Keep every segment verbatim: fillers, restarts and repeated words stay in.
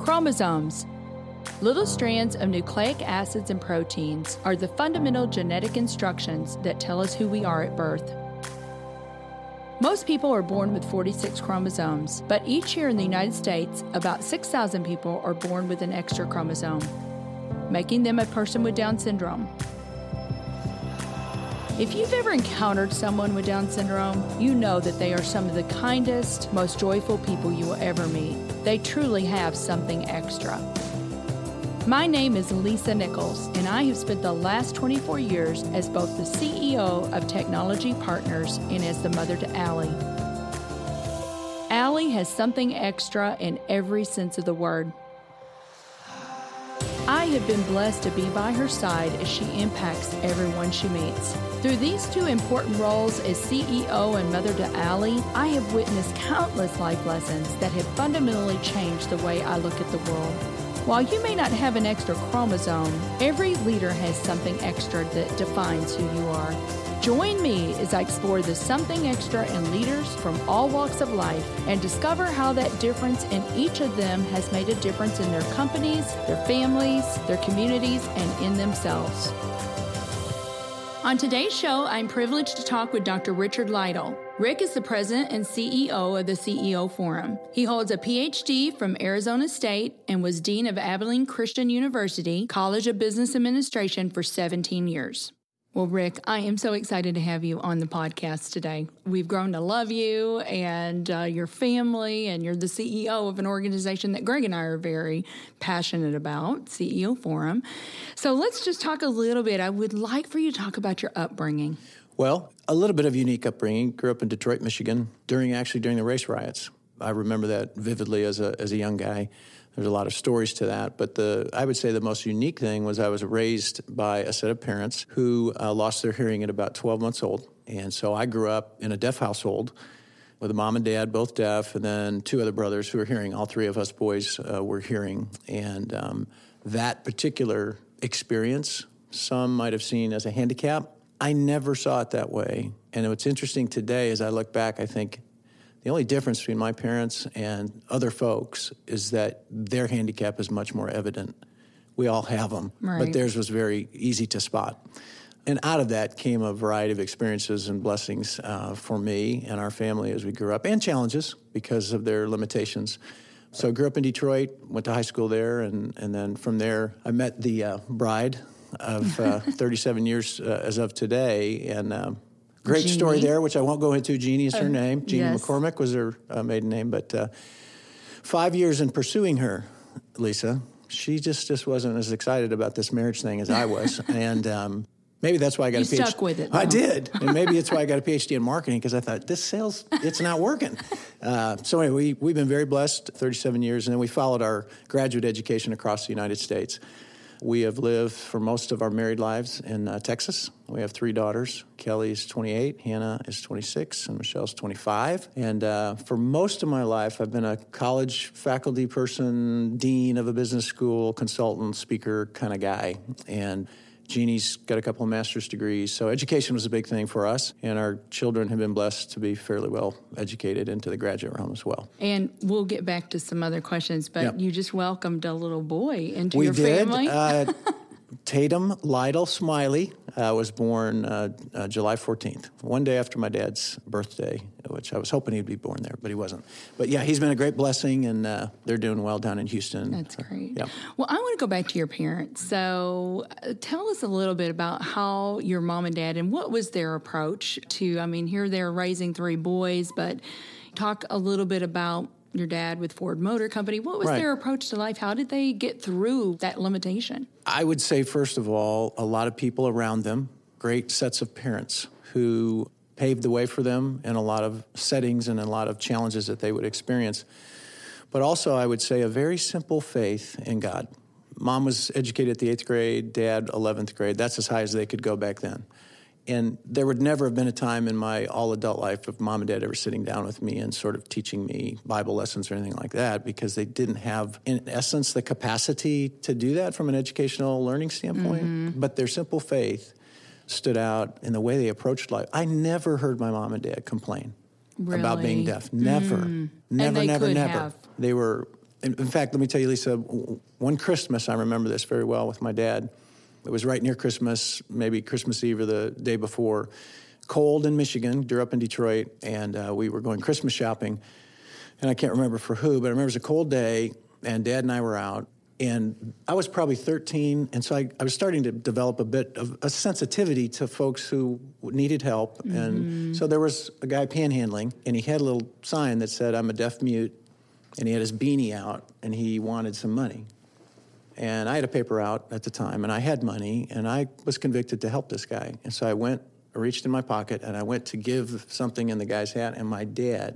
Chromosomes. Little strands of nucleic acids and proteins are the fundamental genetic instructions that tell us who we are at birth. Most people are born with forty-six chromosomes, but each year in the United States, about six thousand people are born with an extra chromosome, making them a person with Down syndrome. If you've ever encountered someone with Down syndrome, you know that they are some of the kindest, most joyful people you will ever meet. They truly have something extra. My name is Lisa Nichols, and I have spent the last twenty-four years as both the C E O of Technology Partners and as the mother to Allie. Allie has something extra in every sense of the word. I have been blessed to be by her side as she impacts everyone she meets. Through these two important roles as C E O and mother to Allie, I have witnessed countless life lessons that have fundamentally changed the way I look at the world. While you may not have an extra chromosome, every leader has something extra that defines who you are. Join me as I explore the something extra in leaders from all walks of life and discover how that difference in each of them has made a difference in their companies, their families, their communities, and in themselves. On today's show, I'm privileged to talk with Doctor Richard Lytle. Rick is the president and C E O of the C E O Forum. He holds a P H D from Arizona State and was dean of Abilene Christian University College of Business Administration for seventeen years. Well, Rick, I am so excited to have you on the podcast today. We've grown to love you and uh, your family, and you're the C E O of an organization that Greg and I are very passionate about, C E O Forum. So let's just talk a little bit. I would like for you to talk about your upbringing. Well, a little bit of unique upbringing. Grew up in Detroit, Michigan, during actually during the race riots. I remember that vividly as a as a young guy. There's a lot of stories to that, but the I would say the most unique thing was I was raised by a set of parents who uh, lost their hearing at about twelve months old. And so I grew up in a deaf household with a mom and dad, both deaf, and then two other brothers who were hearing. All three of us boys uh, were hearing. And um, that particular experience, some might have seen as a handicap. I never saw it that way. And what's interesting today, as I look back, I think the only difference between my parents and other folks is that their handicap is much more evident. We all have them, right. But theirs was very easy to spot. And out of that came a variety of experiences and blessings uh, for me and our family as we grew up, and challenges because of their limitations. So I grew up in Detroit, went to high school there, and, and then from there I met the uh, bride of uh, thirty-seven years uh, as of today, and um, great Jeannie. story there, which I won't go into. Jeannie is her uh, name. Jeannie yes. McCormick was her uh, maiden name, but uh, five years in pursuing her, Lisa, she just, just wasn't as excited about this marriage thing as I was, and um, maybe that's why I got you a P H D. Stuck with it. I though. did, and maybe it's why I got a P H D in marketing, because I thought, this sales, it's not working. Uh, so anyway, we, we've been very blessed, thirty-seven years, and then we followed our graduate education across the United States. We have lived for most of our married lives in uh, Texas. We have three daughters. Kelly's twenty-eight, Hannah is twenty-six, and Michelle's twenty-five. And uh, for most of my life, I've been a college faculty person, dean of a business school, consultant, speaker kind of guy. And Jeannie's got a couple of master's degrees, so education was a big thing for us, and our children have been blessed to be fairly well educated into the graduate realm as well. And we'll get back to some other questions, but yep. you just welcomed a little boy into we your did. family. uh, Tatum Lytle Smiley uh, was born uh, uh, July fourteenth, one day after my dad's birthday, which I was hoping he'd be born there, but he wasn't. But yeah, he's been a great blessing, and uh, they're doing well down in Houston. That's great. Uh, yeah. Well, I want to go back to your parents. So uh, tell us a little bit about how your mom and dad, and what was their approach to, I mean, here they're raising three boys, but talk a little bit about your dad with Ford Motor Company. What was right. their approach to life? How did they get through that limitation? I would say, first of all, a lot of people around them, great sets of parents who paved the way for them in a lot of settings and a lot of challenges that they would experience. But also, I would say, a very simple faith in God. Mom was educated at the eighth grade, dad eleventh grade. That's as high as they could go back then. And there would never have been a time in my all-adult life of mom and dad ever sitting down with me and sort of teaching me Bible lessons or anything like that, because they didn't have, in essence, the capacity to do that from an educational learning standpoint. Mm-hmm. But their simple faith stood out in the way they approached life. I never heard my mom and dad complain really? about being deaf. Never. Mm. Never, and they never, could never. Have. They were In, in fact, let me tell you, Lisa, one Christmas, I remember this very well with my dad. It was right near Christmas, maybe Christmas Eve or the day before. Cold in Michigan, grew up in Detroit, and uh, we were going Christmas shopping. And I can't remember for who, but I remember it was a cold day, and Dad and I were out. And I was probably thirteen, and so I, I was starting to develop a bit of a sensitivity to folks who needed help. Mm-hmm. And so there was a guy panhandling, and he had a little sign that said, "I'm a deaf mute," and he had his beanie out, and he wanted some money. And I had a paper out at the time, and I had money, and I was convicted to help this guy. And so I went, I reached in my pocket, and I went to give something in the guy's hat, and my dad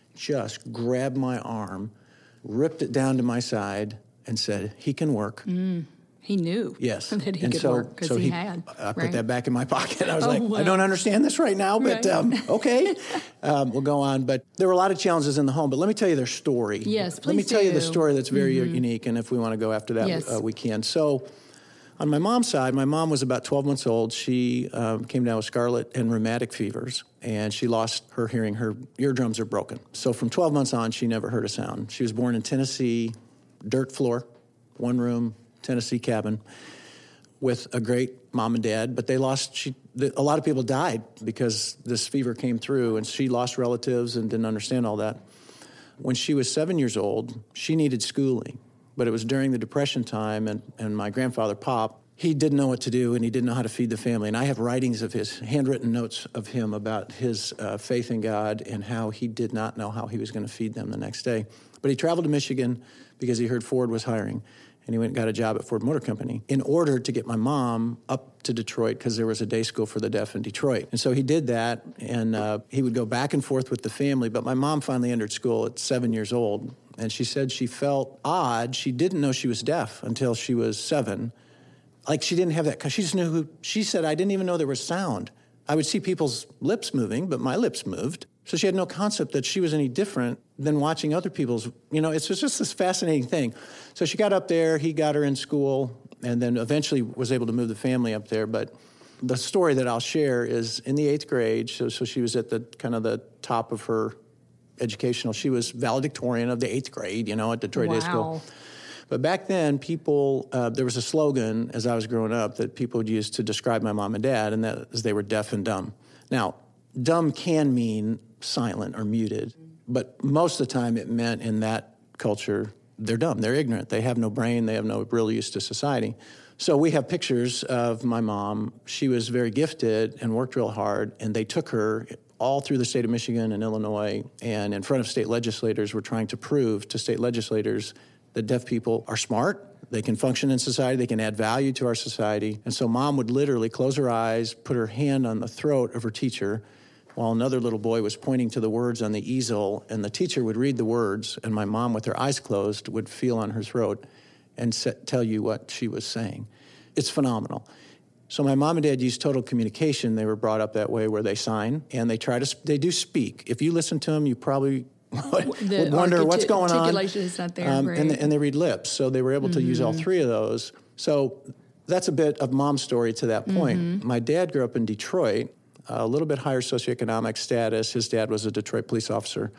just grabbed my arm, ripped it down to my side, and said, "He can work." Mm, he knew yes. that he and could so, work because so he, he had. I right? put that back in my pocket. I was oh, like, wow. I don't understand this right now, but right. um, okay, um, we'll go on. But there were a lot of challenges in the home. But let me tell you their story. Yes, please Let me do. tell you the story that's very mm-hmm. unique, and if we want to go after that, yes. uh, we can. So on my mom's side, my mom was about twelve months old. She um, came down with scarlet and rheumatic fevers, and she lost her hearing. Her eardrums are broken. So from twelve months on, she never heard a sound. She was born in Tennessee, dirt floor, one room, Tennessee cabin, with a great mom and dad. But they lost, she, the, a lot of people died because this fever came through, and she lost relatives and didn't understand all that. When she was seven years old, she needed schooling. But it was during the Depression time, and, and my grandfather, Pop, he didn't know what to do, and he didn't know how to feed the family. And I have writings of his, handwritten notes of him about his uh, faith in God and how he did not know how he was going to feed them the next day. But he traveled to Michigan because he heard Ford was hiring, and he went and got a job at Ford Motor Company in order to get my mom up to Detroit because there was a day school for the deaf in Detroit. And so he did that, and uh, he would go back and forth with the family. But my mom finally entered school at seven years old, and she said she felt odd. She didn't know she was deaf until she was seven. Like she didn't have that, because she just knew who, she said, I didn't even know there was sound. I would see people's lips moving, but my lips moved. So she had no concept that she was any different than watching other people's, you know, it's just this fascinating thing. So she got up there, he got her in school, and then eventually was able to move the family up there. But the story that I'll share is in the eighth grade, so, so she was at the kind of the top of her educational, she was valedictorian of the eighth grade, you know, at Detroit wow. Day School. But back then, people, uh, there was a slogan as I was growing up that people would use to describe my mom and dad, and that is they were deaf and dumb. Now, dumb can mean silent or muted, but most of the time it meant in that culture, they're dumb, they're ignorant, they have no brain, they have no real use to society. So we have pictures of my mom. She was very gifted and worked real hard, and they took her all through the state of Michigan and Illinois, and in front of state legislators, were trying to prove to state legislators that deaf people are smart, they can function in society, they can add value to our society. And so mom would literally close her eyes, put her hand on the throat of her teacher, while another little boy was pointing to the words on the easel, and the teacher would read the words, and my mom, with her eyes closed, would feel on her throat and set, tell you what she was saying. It's phenomenal. So my mom and dad used total communication. They were brought up that way, where they sign, and they try to, they do speak. If you listen to them, you probably would, would wonder what's going on. Articulation is not there, um, right. and, they, and they read lips, so they were able to mm-hmm. use all three of those. So that's a bit of mom's story to that point. Mm-hmm. My dad grew up in Detroit, a little bit higher socioeconomic status. His dad was a Detroit police officer,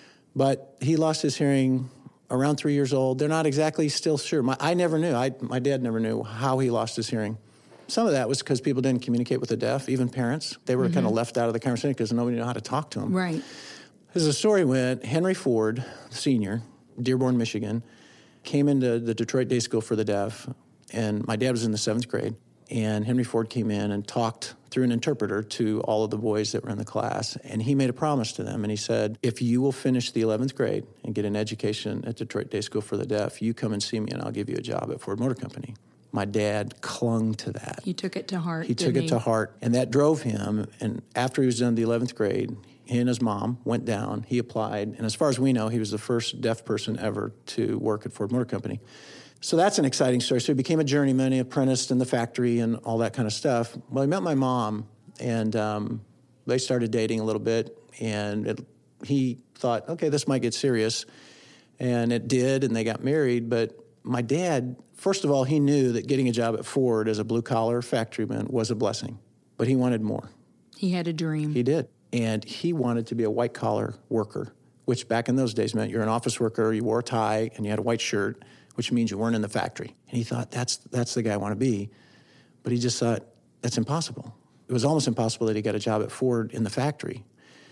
but he lost his hearing around three years old. They're not exactly still sure. My, I never knew. I, my dad never knew how he lost his hearing. Some of that was because people didn't communicate with the deaf, even parents. They were mm-hmm. kind of left out of the conversation because nobody knew how to talk to them. Right. As the story went, Henry Ford, Senior, Dearborn, Michigan, came into the Detroit Day School for the Deaf, and my dad was in the seventh grade, and Henry Ford came in and talked through an interpreter to all of the boys that were in the class, and he made a promise to them, and he said, if you will finish the eleventh grade and get an education at Detroit Day School for the Deaf, you come and see me, and I'll give you a job at Ford Motor Company. My dad clung to that. He took it to heart, He took he? it to heart, and that drove him, and after he was done the eleventh grade, he and his mom went down, he applied, and as far as we know, he was the first deaf person ever to work at Ford Motor Company. So that's an exciting story. So he became a journeyman, he apprenticed in the factory and all that kind of stuff. Well, he met my mom, and um, they started dating a little bit, and it, he thought, okay, this might get serious, and it did, and they got married. But my dad, first of all, he knew that getting a job at Ford as a blue-collar factoryman was a blessing, but he wanted more. He had a dream. He did. And he wanted to be a white-collar worker which back in those days meant you're an office worker, you wore a tie, and you had a white shirt, which means you weren't in the factory. And he thought, that's that's the guy I want to be. But he just thought, that's impossible. It was almost impossible that he got a job at Ford in the factory.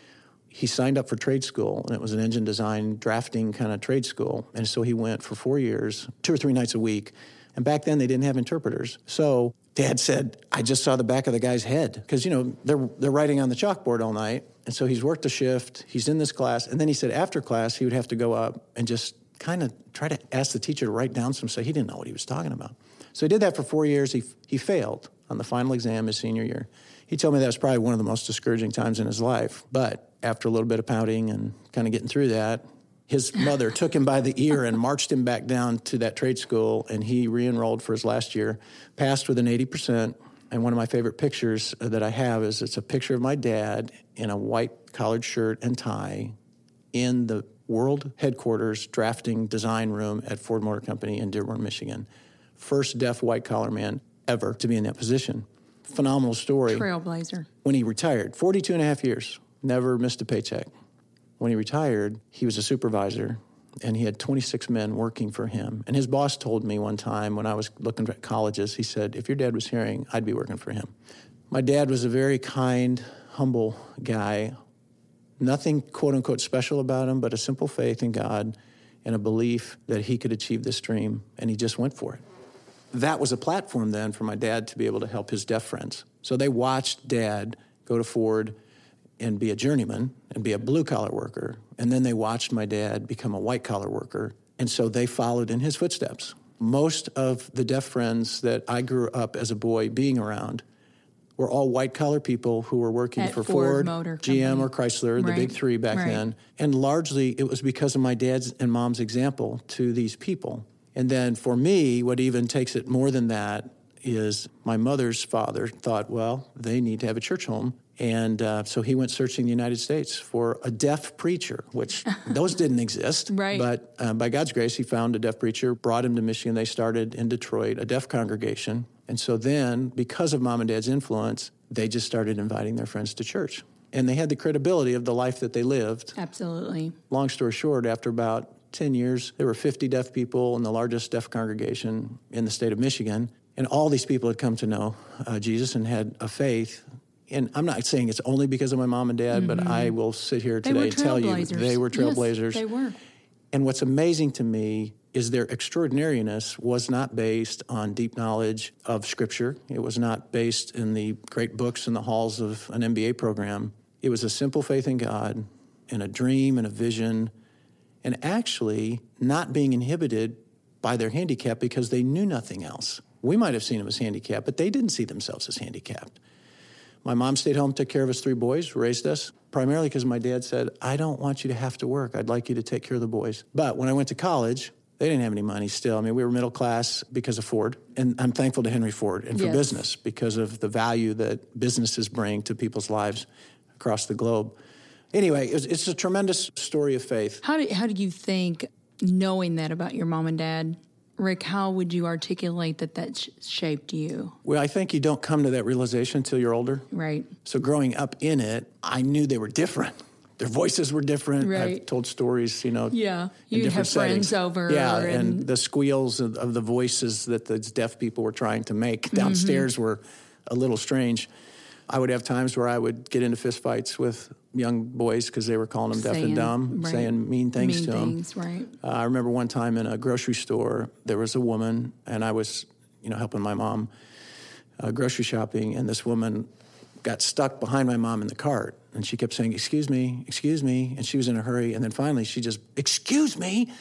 He signed up for trade school, and it was an engine design, drafting kind of trade school. And so he went for four years, two or three nights a week. And back then, they didn't have interpreters. So Dad said, I just saw the back of the guy's head. Because, you know, they're, they're writing on the chalkboard all night. And so he's worked a shift. He's in this class. And then he said after class, he would have to go up and just kind of try to ask the teacher to write down some stuff. He didn't know what he was talking about. So he did that for four years. He, he failed on the final exam his senior year. He told me that was probably one of the most discouraging times in his life. But after a little bit of pouting and kind of getting through that, his mother took him by the ear and marched him back down to that trade school, and he re-enrolled for his last year, passed with an eighty percent. And one of my favorite pictures that I have is it's a picture of my dad in a white collared shirt and tie in the world headquarters drafting design room at Ford Motor Company in Dearborn, Michigan. First deaf white-collar man ever to be in that position. Phenomenal story. Trailblazer. When he retired, forty-two and a half years, never missed a paycheck. When he retired, he was a supervisor, and he had twenty-six men working for him. And his boss told me one time when I was looking at colleges, he said, if your dad was hearing, I'd be working for him. My dad was a very kind, humble guy. Nothing, quote-unquote, special about him, but a simple faith in God and a belief that he could achieve this dream, and he just went for it. That was a platform then for my dad to be able to help his deaf friends. So they watched Dad go to Ford and be a journeyman and be a blue-collar worker. And then they watched my dad become a white-collar worker. And so they followed in his footsteps. Most of the deaf friends that I grew up as a boy being around were all white-collar people who were working At for Ford, Ford, Motor G M, Company. or Chrysler, the Right. big three back Right. then. And largely it was because of my dad's and mom's example to these people. And then for me, what even takes it more than that is my mother's father thought, well, they need to have a church home. And uh, so he went searching the United States for a deaf preacher, which those didn't exist. Right. But uh, by God's grace, he found a deaf preacher, brought him to Michigan. They started in Detroit, a deaf congregation. And so then, because of Mom and Dad's influence, they just started inviting their friends to church. And they had the credibility of the life that they lived. Absolutely. Long story short, after about ten years, there were fifty deaf people in the largest deaf congregation in the state of Michigan. And all these people had come to know uh, Jesus and had a faith. And I'm not saying it's only because of my mom and dad, mm-hmm. but I will sit here They were today and tell you they were trailblazers. Yes, they were. And what's amazing to me is their extraordinariness was not based on deep knowledge of Scripture. It was not based in the great books in the halls of an M B A program. It was a simple faith in God and a dream and a vision, and actually not being inhibited by their handicap because they knew nothing else. We might have seen them as handicapped, but they didn't see themselves as handicapped. My mom stayed home, took care of us three boys, raised us, primarily because my dad said, I don't want you to have to work. I'd like you to take care of the boys. But when I went to college, they didn't have any money still. I mean, we were middle class because of Ford. And I'm thankful to Henry Ford and for Yes. business because of the value that businesses bring to people's lives across the globe. Anyway, it's, it's a tremendous story of faith. How do, how do you think, knowing that about your mom and dad, Rick, how would you articulate that that sh- shaped you? Well, I think you don't come to that realization until you're older. Right. So growing up in it, I knew they were different. Their voices were different. Right. I've told stories, you know. Yeah. in You'd different have friends settings. over. Yeah, and, and the squeals of, of the voices that the deaf people were trying to make downstairs Mm-hmm. were a little strange. I would have times where I would get into fistfights with young boys because they were calling them deaf saying, and dumb, right. saying mean things mean to them. things, right. Uh, I remember one time in a grocery store, there was a woman, and I was, you know, helping my mom uh, grocery shopping, and this woman got stuck behind my mom in the cart, and she kept saying, excuse me, excuse me, and she was in a hurry, and then finally she just, excuse me?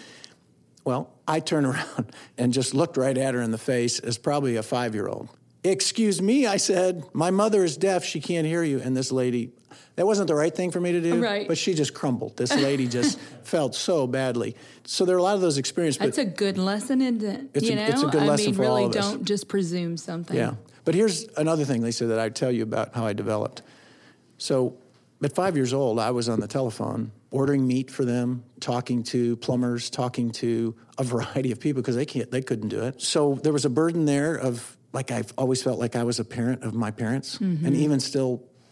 Well, I turned around and just looked right at her in the face as probably a five-year-old. Excuse me, I said, my mother is deaf, she can't hear you. And this lady, that wasn't the right thing for me to do, right. but she just crumbled. This lady just felt so badly. So there are a lot of those experiences. That's but a good lesson, isn't it? It's you a- know? it's a good I lesson mean, for really all of us. don't just presume something. Yeah. But here's another thing, Lisa, that I'd tell you about how I developed. So at five years old, I was on the telephone ordering meat for them, talking to plumbers, talking to a variety of people because they can't, they couldn't do it. So there was a burden there of, like, I've always felt like I was a parent of my parents. Mm-hmm. And even still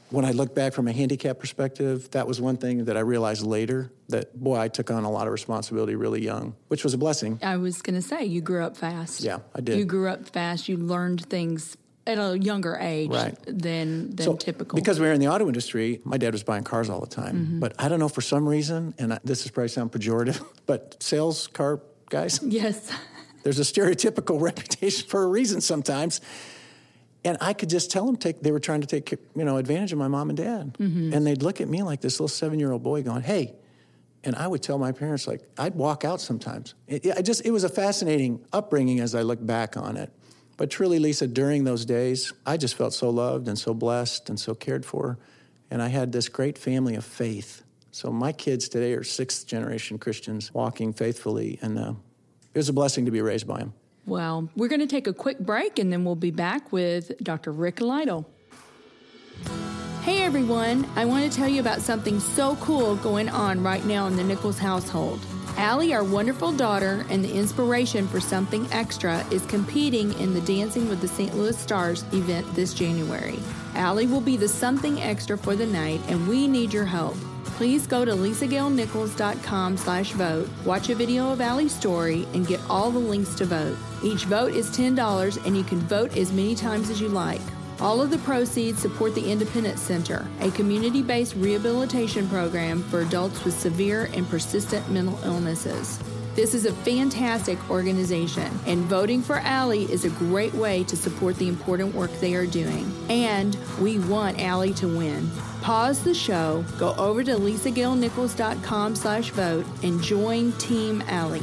when I look back from a handicap perspective, that was one thing that I realized later, that, boy, I took on a lot of responsibility really young, which was a blessing. I was going to say, you grew up fast. Yeah, I did. You grew up fast. You learned things at a younger age right. than than so, typical. Because we were in the auto industry, my dad was buying cars all the time. Mm-hmm. But I don't know, for some reason, and I, this is probably sound pejorative, but sales car guys, yes, there's a stereotypical reputation for a reason sometimes. And I could just tell them take, they were trying to take you know advantage of my mom and dad. Mm-hmm. And they'd look at me like this little seven-year-old boy going, hey. And I would tell my parents, like, I'd walk out sometimes. It, it, I just, it was a fascinating upbringing as I look back on it. But truly, Lisa, during those days, I just felt so loved and so blessed and so cared for. And I had this great family of faith. So my kids today are sixth-generation Christians walking faithfully. And uh, it was a blessing to be raised by them. Well, we're going to take a quick break, and then we'll be back with Doctor Rick Lytle. Hey, everyone. I want to tell you about something so cool going on right now in the Nichols household. Allie, our wonderful daughter and the inspiration for Something Extra, is competing in the Dancing with the Saint Louis Stars event this January. Allie will be the Something Extra for the night, and we need your help. Please go to lisagailnichols.com slash vote, watch a video of Allie's story, and get all the links to vote. Each vote is ten dollars, and you can vote as many times as you like. All of the proceeds support the Independence Center, a community-based rehabilitation program for adults with severe and persistent mental illnesses. This is a fantastic organization, and voting for Allie is a great way to support the important work they are doing. And we want Allie to win. Pause the show, go over to lisagailnichols.com slash vote, and join Team Allie.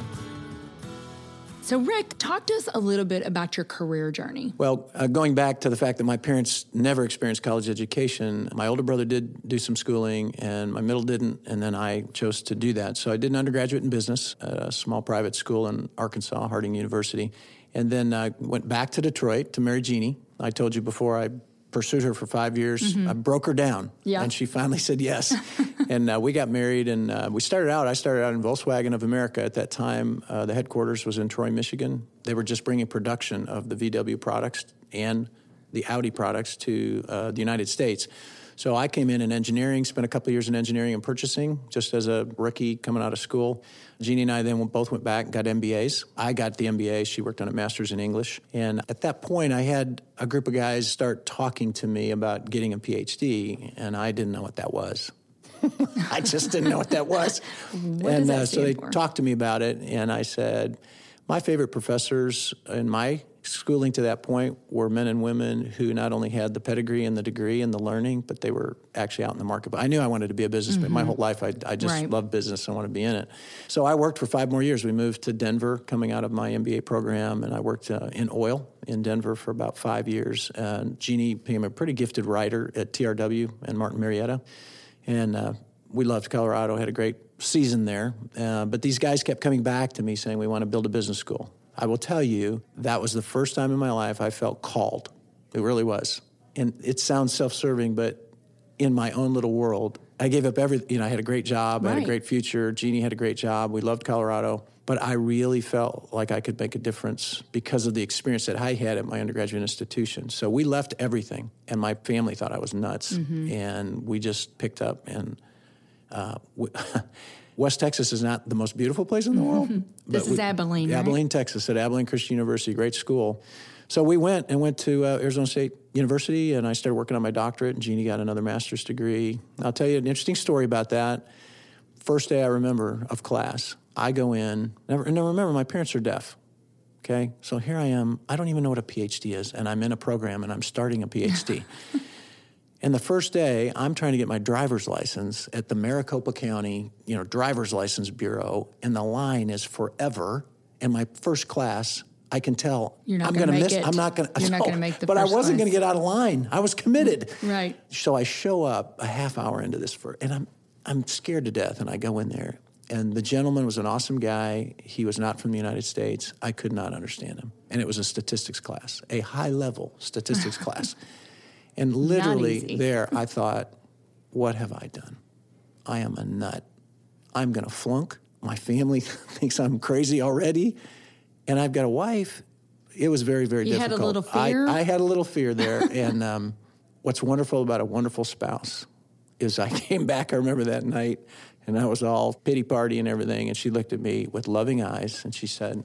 So, Rick, talk to us a little bit about your career journey. Well, uh, going back to the fact that my parents never experienced college education, my older brother did do some schooling, and my middle didn't, and then I chose to do that. So I did an undergraduate in business at a small private school in Arkansas, Harding University, and then I uh, went back to Detroit to marry Jeannie. I told you before, I pursued her for five years. Mm-hmm. I broke her down, yeah. and she finally said yes. And uh, we got married, and uh, we started out, I started out in Volkswagen of America at that time. Uh, the headquarters was in Troy, Michigan. They were just bringing production of the V W products and the Audi products to uh, the United States. So I came in in engineering, spent a couple of years in engineering and purchasing, just as a rookie coming out of school. Jeannie and I then both went back and got M B As. I got the M B A. She worked on a master's in English. And at that point, I had a group of guys start talking to me about getting a P H D, and I didn't know what that was. I just didn't know what that was. What and does that uh, so they for? talked to me about it, and I said, my favorite professors in my schooling to that point were men and women who not only had the pedigree and the degree and the learning, but they were actually out in the market. But I knew I wanted to be a businessman. Mm-hmm. My whole life, I, I just right. loved business. I wanted to be in it. So I worked for five more years. We moved to Denver coming out of my M B A program, and I worked uh, in oil in Denver for about five years. And Jeannie became a pretty gifted writer at T R W and Martin Marietta. And uh, we loved Colorado, had a great season there. Uh, but these guys kept coming back to me saying, we want to build a business school. I will tell you, that was the first time in my life I felt called. It really was. And it sounds self-serving, but in my own little world, I gave up everything. You know, I had a great job. Right. I had a great future. Jeannie had a great job. We loved Colorado. But I really felt like I could make a difference because of the experience that I had at my undergraduate institution. So we left everything, and my family thought I was nuts. Mm-hmm. And we just picked up and... Uh, we, West Texas is not the most beautiful place in the world. Mm-hmm. This is we, Abilene, Abilene, right? Texas, at Abilene Christian University, great school. So we went and went to uh, Arizona State University, and I started working on my doctorate, and Jeannie got another master's degree. I'll tell you an interesting story about that. First day I remember of class, I go in, never, and remember, my parents are deaf, okay? So here I am, I don't even know what a P H D is, and I'm in a program, and I'm starting a P H D. And the first day, I'm trying to get my driver's license at the Maricopa County, you know, Driver's License Bureau, and the line is forever. And my first class, I can tell You're not I'm going to miss. It. I'm not going to. You're not going to make the. But first I wasn't going to class. get out of line. I was committed. Right. So I show up a half hour into this, for, and I'm I'm scared to death. And I go in there, and the gentleman was an awesome guy. He was not from the United States. I could not understand him, and it was a statistics class, a high level statistics class. And literally there, I thought, what have I done? I am a nut. I'm going to flunk. My family thinks I'm crazy already. And I've got a wife. It was very, very you difficult. You had a little fear? I, I had a little fear there. and um, what's wonderful about a wonderful spouse is I came back, I remember that night, and I was all pity party and everything, and she looked at me with loving eyes, and she said,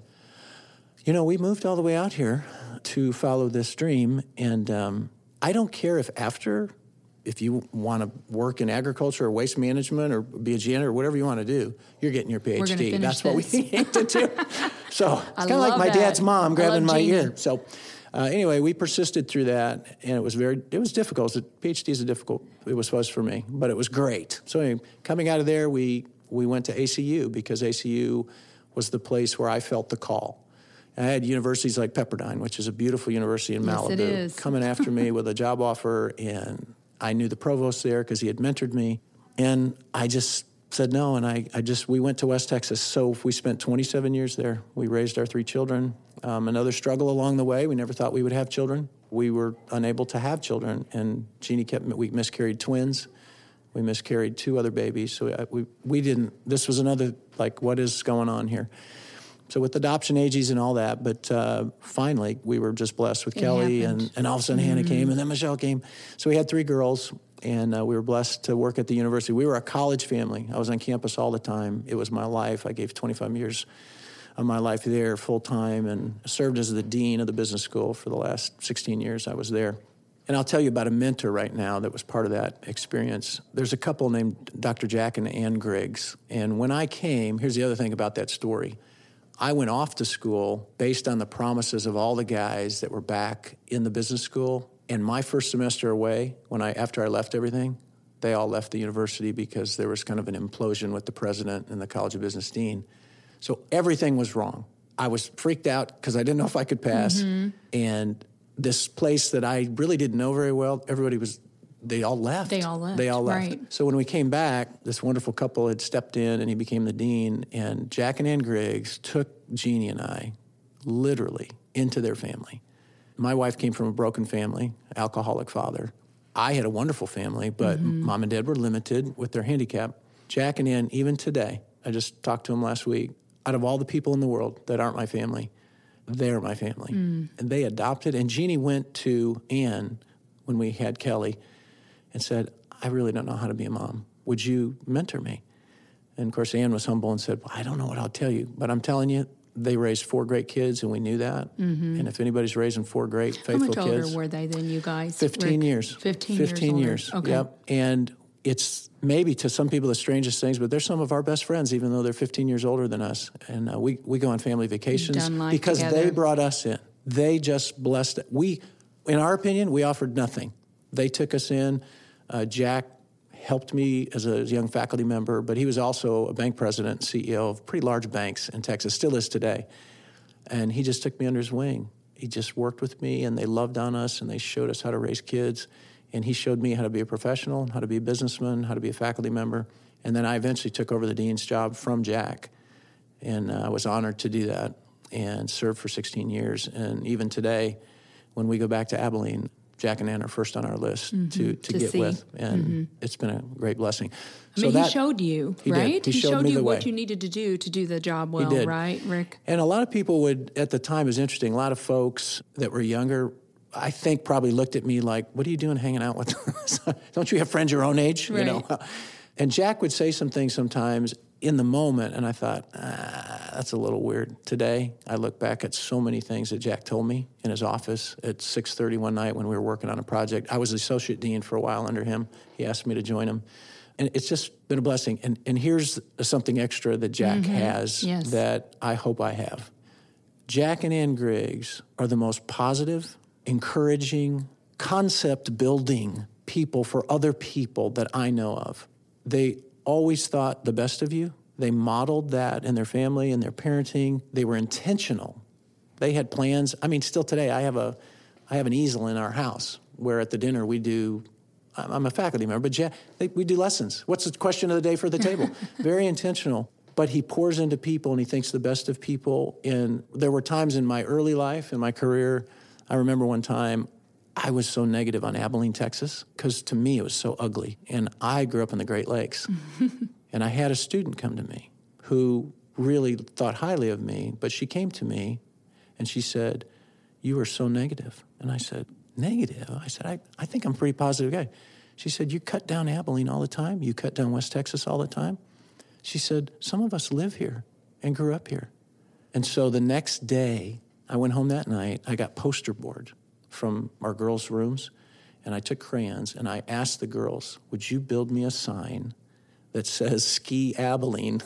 you know, we moved all the way out here to follow this dream, and um, I don't care if after, if you want to work in agriculture or waste management or be a janitor or whatever you want to do, you're getting your P H D. That's this. What we aim to do. So it's kind of like my that. dad's mom grabbing my ear. So uh, anyway, we persisted through that, and it was very, it was difficult. The P H D is a difficult, it was was for me, but it was great. So anyway, coming out of there, we we went to A C U because A C U was the place where I felt the call. I had universities like Pepperdine, which is a beautiful university in Malibu, yes, it is. coming after me with a job offer, and I knew the provost there because he had mentored me, and I just said no, and I, I just, we went to West Texas. So we spent twenty-seven years there. We raised our three children. Um, another struggle along the way. We never thought we would have children. We were unable to have children, and Jeannie kept, we miscarried twins. We miscarried two other babies. So we, we didn't, this was another, like, what is going on here? So with adoption ages and all that, but uh, finally we were just blessed with it Kelly, happened. and, and all of a sudden mm-hmm. Hannah came, and then Michelle came. So we had three girls, and uh, we were blessed to work at the university. We were a college family. I was on campus all the time. It was my life. I gave twenty-five years of my life there full time, and served as the dean of the business school for the last sixteen years I was there. And I'll tell you about a mentor right now that was part of that experience. There's a couple named Doctor Jack and Ann Griggs. And when I came, here's the other thing about that story. I went off to school based on the promises of all the guys that were back in the business school. And my first semester away, when I after I left everything, they all left the university because there was kind of an implosion with the president and the College of Business dean. So everything was wrong. I was freaked out because I didn't know if I could pass. Mm-hmm. And this place that I really didn't know very well, everybody was, they all left. They all left. They all left. Right. So when we came back, this wonderful couple had stepped in, and he became the dean. And Jack and Ann Griggs took Jeannie and I literally into their family. My wife came from a broken family, alcoholic father. I had a wonderful family, but mm-hmm. mom and dad were limited with their handicap. Jack and Ann, even today, I just talked to them last week, out of all the people in the world that aren't my family, they're my family. Mm. And they adopted. And Jeannie went to Ann when we had Kelly and said, I really don't know how to be a mom. Would you mentor me? And, of course, Ann was humble and said, well, I don't know what I'll tell you. But I'm telling you, they raised four great kids, and we knew that. Mm-hmm. And if anybody's raising four great, faithful kids. How much older were they than you guys? fifteen Rick? years. fifteen, fifteen years. years. Okay. Yep. And it's maybe to some people the strangest things, but they're some of our best friends, even though they're fifteen years older than us. And uh, we, we go on family vacations because together. They brought us in. They just blessed it. We, in our opinion, we offered nothing. They took us in. Uh, Jack helped me as a young faculty member, but he was also a bank president and C E O of pretty large banks in Texas, still is today. And he just took me under his wing. He just worked with me, and they loved on us, and they showed us how to raise kids. And he showed me how to be a professional, how to be a businessman, how to be a faculty member. And then I eventually took over the dean's job from Jack, and uh, I was honored to do that and served for sixteen years. And even today, when we go back to Abilene, Jack and Ann are first on our list mm-hmm. to, to, to get see. with, and mm-hmm. it's been a great blessing. I mean, so that, he showed you, he right? Did. He, he showed, showed me you the what way. you needed to do to do the job well, he did. right, Rick? And a lot of people would, at the time, it was interesting, a lot of folks that were younger, I think probably looked at me like, what are you doing hanging out with Don't you have friends your own age? Right. You know. And Jack would say some things sometimes in the moment, and I thought, ah, that's a little weird. Today, I look back at so many things that Jack told me in his office at six thirty one night when we were working on a project. I was the associate dean for a while under him. He asked me to join him. And it's just been a blessing. And, and here's something extra that Jack mm-hmm. has yes. that I hope I have. Jack and Ann Griggs are the most positive, encouraging, concept-building people for other people that I know of. They always thought the best of you. They modeled that in their family and their parenting. They were intentional. They had plans. I mean, still today, I have a, I have an easel in our house where at the dinner we do, I'm a faculty member, but Jack, they, we do lessons. What's the question of the day for the table? Very intentional. But he pours into people, and he thinks the best of people. And there were times in my early life, in my career, I remember one time, I was so negative on Abilene, Texas, because to me it was so ugly. And I grew up in the Great Lakes. And I had a student come to me who really thought highly of me, but she came to me and she said, you are so negative. And I said, Negative? I said, I, I think I'm a pretty positive guy. She said, you cut down Abilene all the time? You cut down West Texas all the time? She said, some of us live here and grew up here. And so the next day, I went home that night, I got poster board from our girls' rooms, and I took crayons, and I asked the girls, would you build me a sign that says Ski Abilene?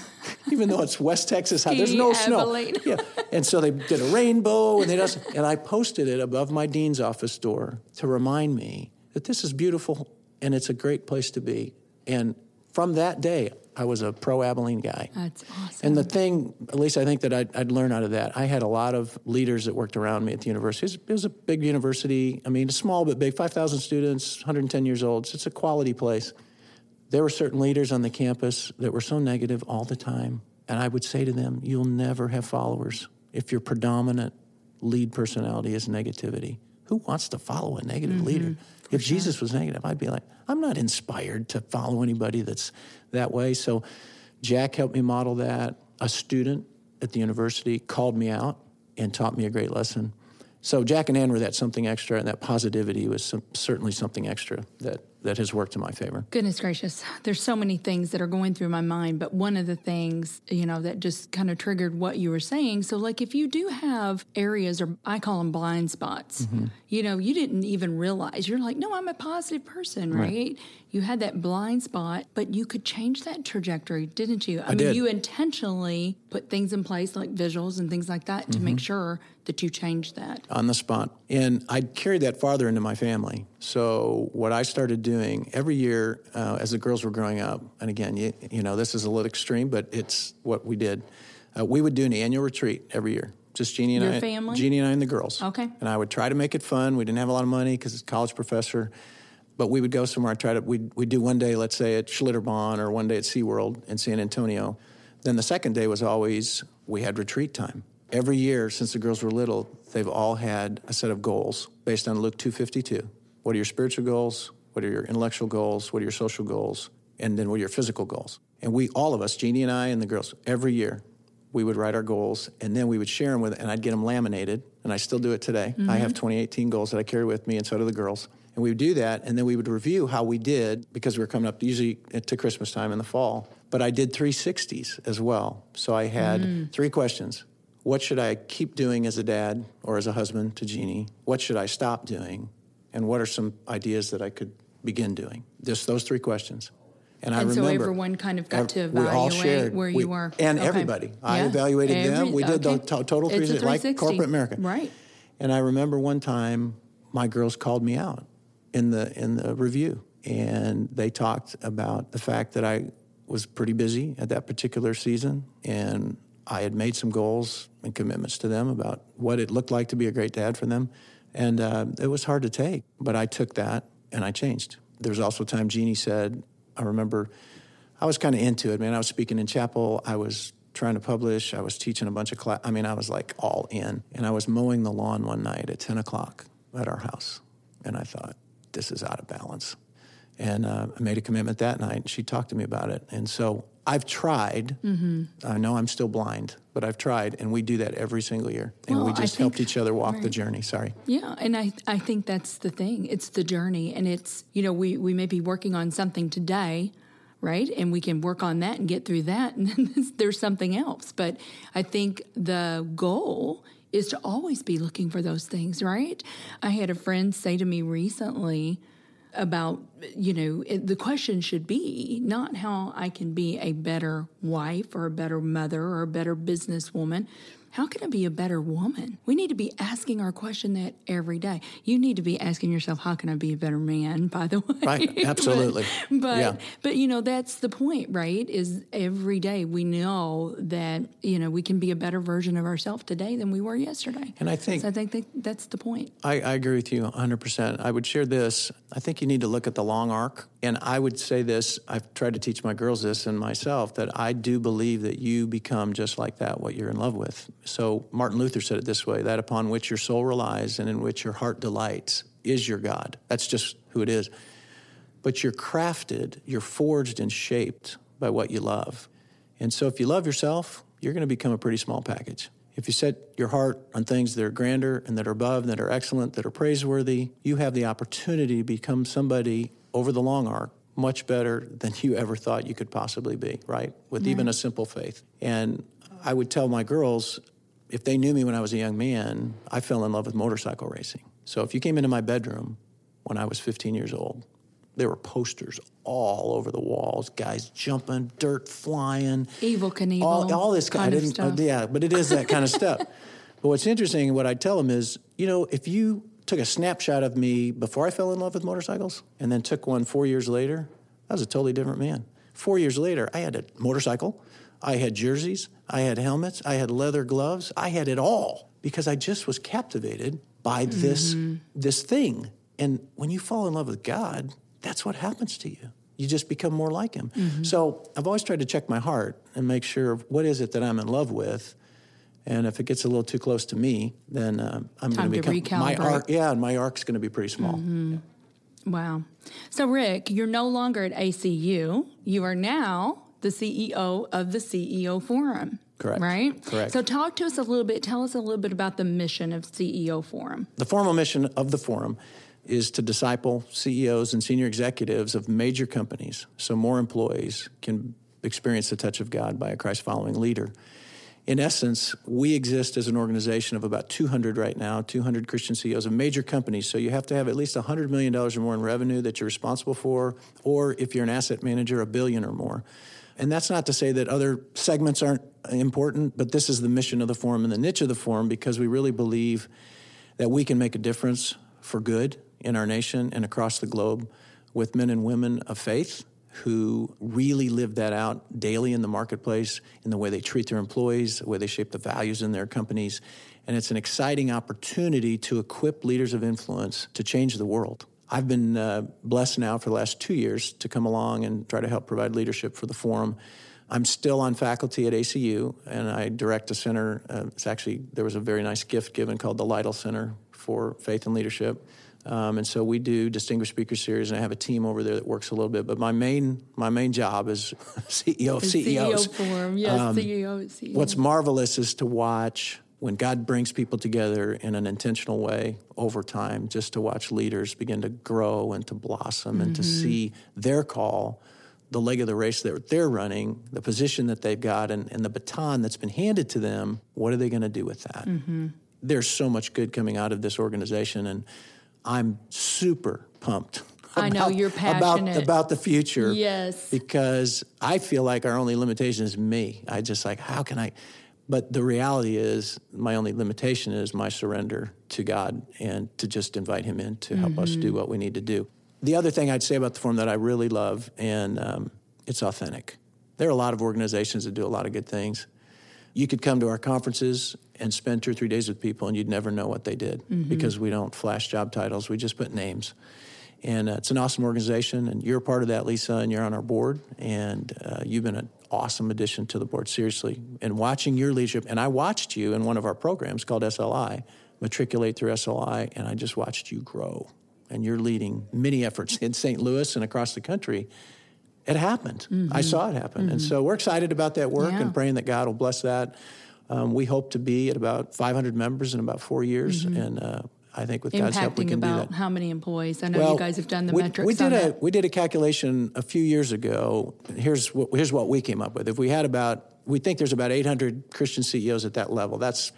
Even though it's West Texas, Ski there's no Abilene. snow. Yeah. And so they did a rainbow, and they does, and I posted it above my dean's office door to remind me that this is beautiful, and it's a great place to be. And from that day, I was a pro-Abilene guy. That's awesome. And the thing, at least I think that I'd, I'd learn out of that, I had a lot of leaders that worked around me at the university. It was, it was a big university. I mean, small but big, five thousand students, one hundred ten years old. So it's a quality place. There were certain leaders on the campus that were so negative all the time. And I would say to them, you'll never have followers if your predominant lead personality is negativity. Who wants to follow a negative mm-hmm, leader? If sure. Jesus was negative, I'd be like, I'm not inspired to follow anybody that's that way. So Jack helped me model that. A student at the university called me out and taught me a great lesson. So Jack and Ann were that something extra, and that positivity was some, certainly something extra that, that has worked in my favor. Goodness gracious. There's so many things that are going through my mind, but one of the things, you know, that just kind of triggered what you were saying. So, like, if you do have areas, or I call them blind spots, mm-hmm. you know, you didn't even realize. You're like, no, I'm a positive person, right? right? You had that blind spot, but you could change that trajectory, didn't you? I, I mean, did. You intentionally put things in place like visuals and things like that mm-hmm. to make sure that you changed that. On the spot. And I carried that farther into my family. So what I started doing every year uh, as the girls were growing up, and again, you, you know, this is a little extreme, but it's what we did. Uh, we would do an annual retreat every year. Just Jeannie and Your I. family? Jeannie and I and the girls. Okay. And I would try to make it fun. We didn't have a lot of money because it's a college professor. But we would go somewhere. I'd try to, we'd, we'd do one day, let's say, at Schlitterbahn or one day at SeaWorld in San Antonio. Then the second day was always, we had retreat time. Every year since the girls were little, they've all had a set of goals based on Luke two fifty-two. What are your spiritual goals? What are your intellectual goals? What are your social goals? And then what are your physical goals? And we, all of us, Jeannie and I and the girls, every year, we would write our goals, and then we would share them with, and I'd get them laminated, and I still do it today. Mm-hmm. I have twenty eighteen goals that I carry with me, and so do the girls. And we would do that, and then we would review how we did, because we were coming up usually to Christmas time in the fall. But I did three sixties as well. So I had mm. three questions. What should I keep doing as a dad or as a husband to Jeannie? What should I stop doing? And what are some ideas that I could begin doing? Just those three questions. And, and I remember, so everyone kind of got to evaluate we all shared, where we, you were. And okay. everybody. I yeah. evaluated Every, them. We did okay. the to- total three sixty, like corporate America. Right. And I remember one time my girls called me out in the in the review. And they talked about the fact that I was pretty busy at that particular season. And I had made some goals and commitments to them about what it looked like to be a great dad for them. And uh, it was hard to take, but I took that and I changed. There was also a time Jeannie said, I remember I was kind of into it, man. I was speaking in chapel. I was trying to publish. I was teaching a bunch of class. I mean, I was like all in. And I was mowing the lawn one night at ten o'clock at our house. And I thought, this is out of balance. And uh, I made a commitment that night, and she talked to me about it. And so I've tried. Mm-hmm. I know I'm still blind, but I've tried, and we do that every single year. And well, we just think, helped each other walk right. the journey. Sorry. Yeah, and I I think that's the thing. It's the journey, and it's, you know, we, we may be working on something today, right? And we can work on that and get through that, and then there's something else. But I think the goal is to always be looking for those things, right? I had a friend say to me recently about, you know, it, the question should be not how I can be a better wife or a better mother or a better businesswoman. How can I be a better woman? We need to be asking our question that every day. You need to be asking yourself, how can I be a better man, by the way? Right, absolutely. but, but, yeah. but, you know, that's the point, right, is every day we know that, you know, we can be a better version of ourselves today than we were yesterday. And I think... So I think that that's the point. I, I agree with you one hundred percent. I would share this. I think you need to look at the long arc. And I would say this, I've tried to teach my girls this and myself, that I do believe that you become just like that, what you're in love with. So Martin Luther said it this way, that upon which your soul relies and in which your heart delights is your God. That's just who it is. But you're crafted, you're forged and shaped by what you love. And so if you love yourself, you're going to become a pretty small package. If you set your heart on things that are grander and that are above, that are excellent, that are praiseworthy, you have the opportunity to become somebody over the long arc much better than you ever thought you could possibly be, right? With right. even a simple faith. And I would tell my girls, if they knew me when I was a young man, I fell in love with motorcycle racing. So if you came into my bedroom when I was fifteen years old, there were posters all over the walls, guys jumping, dirt flying. Evel Knievel. All, all this kind of I stuff. Uh, yeah, but it is that kind of stuff. But what's interesting, what I tell them is, you know, if you took a snapshot of me before I fell in love with motorcycles and then took one four years later, I was a totally different man. Four years later, I had a motorcycle, I had jerseys, I had helmets, I had leather gloves, I had it all because I just was captivated by this, mm-hmm. this thing. And when you fall in love with God, that's what happens to you. You just become more like him. Mm-hmm. So I've always tried to check my heart and make sure what is it that I'm in love with. And if it gets a little too close to me, then uh, I'm going to become my arc. Yeah, and my arc's going to be pretty small. Mm-hmm. Yeah. Wow. So Rick, you're no longer at A C U. You are now the C E O of the C E O Forum. Correct. Right? Correct. So talk to us a little bit. Tell us a little bit about the mission of C E O Forum. The formal mission of the Forum is to disciple C E Os and senior executives of major companies so more employees can experience the touch of God by a Christ-following leader. In essence, we exist as an organization of about two hundred right now, two hundred Christian C E Os of major companies. So you have to have at least one hundred million dollars or more in revenue that you're responsible for, or if you're an asset manager, a billion or more. And that's not to say that other segments aren't important, but this is the mission of the Forum and the niche of the Forum because we really believe that we can make a difference for good in our nation and across the globe with men and women of faith who really live that out daily in the marketplace, in the way they treat their employees, the way they shape the values in their companies. And it's an exciting opportunity to equip leaders of influence to change the world. I've been uh, blessed now for the last two years to come along and try to help provide leadership for the Forum. I'm still on faculty at A C U, and I direct a center. Uh, it's actually, there was a very nice gift given called the Lytle Center for Faith and Leadership. Um, and so we do Distinguished Speaker Series, and I have a team over there that works a little bit. But my main my main job is C E O of C E Os. C E O Forum, yes, um, C E O, C E O. What's marvelous is to watch when God brings people together in an intentional way over time, just to watch leaders begin to grow and to blossom mm-hmm. and to see their call, the leg of the race that they're running, the position that they've got, and, and the baton that's been handed to them. What are they going to do with that? Mm-hmm. There's so much good coming out of this organization, and I'm super pumped. About, I know you're passionate. About, about the future. Yes. Because I feel like our only limitation is me. I just like, how can I? But the reality is my only limitation is my surrender to God and to just invite him in to help mm-hmm. us do what we need to do. The other thing I'd say about the Forum that I really love, and um, it's authentic. There are a lot of organizations that do a lot of good things. You could come to our conferences and spend two or three days with people, and you'd never know what they did mm-hmm. because we don't flash job titles. We just put names. And uh, it's an awesome organization, and you're a part of that, Lisa, and you're on our board, and uh, you've been an awesome addition to the board, seriously. And watching your leadership, and I watched you in one of our programs called S L I, Matriculate through S L I, and I just watched you grow. And you're leading many efforts in Saint Louis and across the country. It happened. Mm-hmm. I saw it happen. Mm-hmm. And so we're excited about that work yeah. and praying that God will bless that. Um, we hope to be at about five hundred members in about four years. Mm-hmm. And uh, I think with God's help, we can do that. Impacting about how many employees? I know well, you guys have done the we, metrics we did on a, that. We did a calculation a few years ago. Here's what, here's what we came up with. If we had about, we think there's about eight hundred Christian C E Os at that level. That's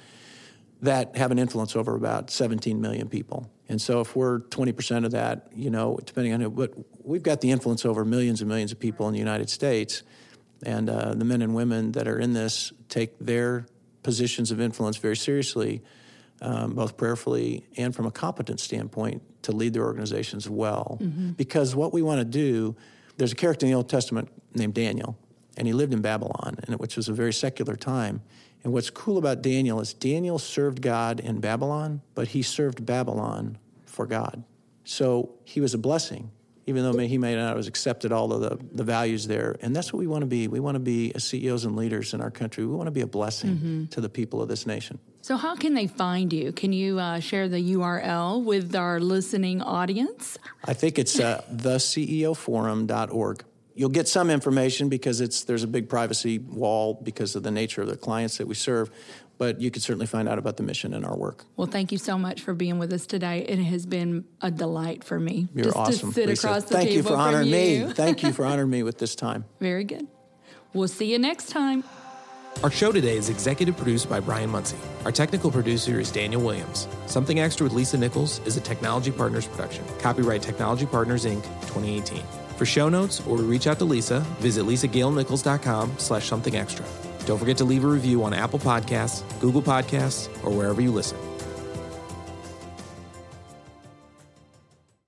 that have an influence over about seventeen million people. And so if we're twenty percent of that, you know, depending on it, but we've got the influence over millions and millions of people in the United States. And uh, the men and women that are in this take their positions of influence very seriously, um, both prayerfully and from a competence standpoint, to lead their organizations well. Mm-hmm. Because what we want to do, there's a character in the Old Testament named Daniel, and he lived in Babylon, and which was a very secular time. And what's cool about Daniel is Daniel served God in Babylon, but he served Babylon for God. So he was a blessing, even though he may not have accepted all of the, the values there. And that's what we want to be. We want to be as C E Os and leaders in our country. We want to be a blessing mm-hmm. to the people of this nation. So how can they find you? Can you uh, share the U R L with our listening audience? I think it's uh, the C E O forum dot org. You'll get some information because it's there's a big privacy wall because of the nature of the clients that we serve, but you can certainly find out about the mission and our work. Well, thank you so much for being with us today. It has been a delight for me. You're just awesome, to sit Lisa. across the Thank table you for from honoring you. me. Thank you for honoring me with this time. Very good. We'll see you next time. Our show today is executive produced by Brian Muncie. Our technical producer is Daniel Williams. Something Extra with Lisa Nichols is a Technology Partners production. Copyright Technology Partners, Incorporated, twenty eighteen. For show notes or to reach out to Lisa, visit lisa gail nichols dot com slash something extra. Don't forget to leave a review on Apple Podcasts, Google Podcasts, or wherever you listen.